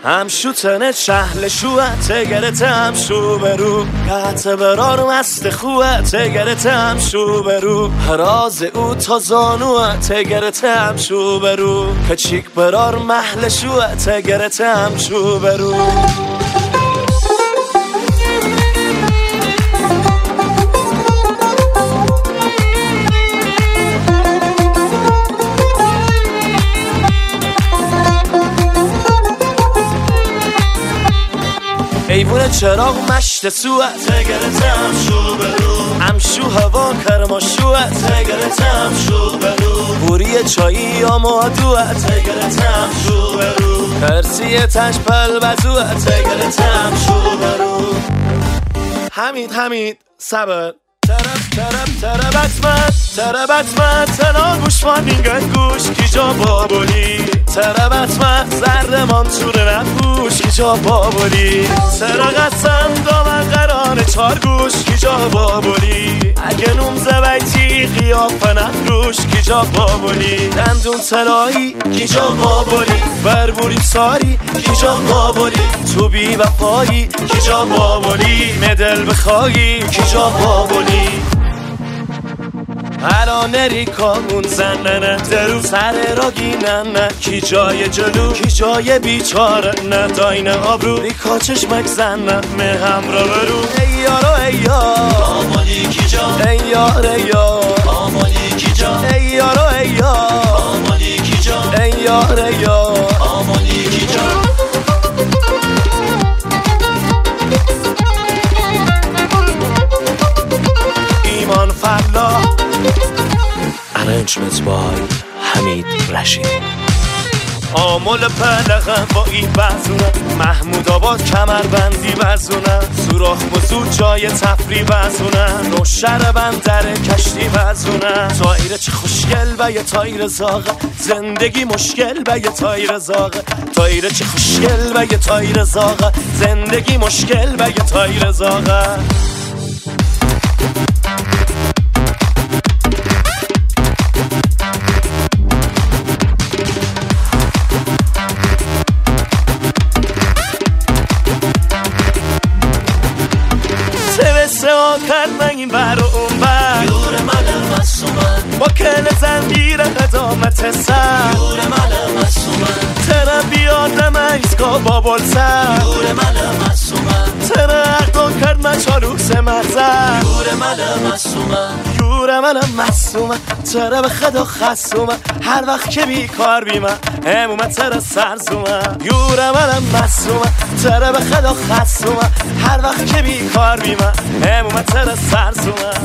همشو تنه چهل شوه تگرت همشو برو قطع برار مست خوه تگرت همشو برو راز او تا زانوه تگرت همشو برو کچیک برار محل شوه تگرت همشو برو ایوون چراغ مشت سوه تگرت همشو برو همشو هوا کرماشوه تگرت همشو برو بوری چایی آمادوه تگرت همشو برو کرسی تش پل بزوه تگرت همشو برو حمید صبر تربت من تلا گوش مانینگن گوش کی جا بابولی تربت من زرمان توره نفوش کی جا بابولی سرقسم دامن قرانه چار گوش کی جا بابولی اگه نوم زبیتی قیافه نفروش کی جا بابولی دندون تلایی کی جا بابولی بربوری ساری کی جا بابولی تو بی وفایی کی جا بابولی مدل بخوایی کی جا بابولی الان ریکامون زننه درو سر را گیننه کی جای جلو کی جای بیچاره نه داین آبرو ریکا چشمک زننه مه هم را برو ای یارو ای یار آمالی کی جا ای یار ای یار آمالی کی جا ای یارو ای یار آمالی کی جا ای یار ای یار آمالی کی جا ایمان فلا Arrangement by حمید رشید آمول پلغم با ای بزونه محمود آباد کمربندی بزونه سوراخ بزود جای تفری بزونه نوشر بندر کشتی بزونه تایر چه خوشگل و یه تایر زاغه زندگی مشکل و یه تایر زاغه تایر چه خوشگل و یه تایر زاغه زندگی مشکل و یه تایر زاغه کرد من این بر و اون بر یور من مسومن با کل زنبیر قدامت سر یور من مسومن ترا بیادم ایسکا با بلسر یور من مسومن ترا اقدام کرد من چاروکس مرزر یور من مسومن یور من مسومن ترا به خدا خسومن هر وقت که بیکار بیمن امومن ترا سرزومن یور من مسومن ترا به خدا خسومن هر وقت که بیکار بیمن امومن ترا سرزومن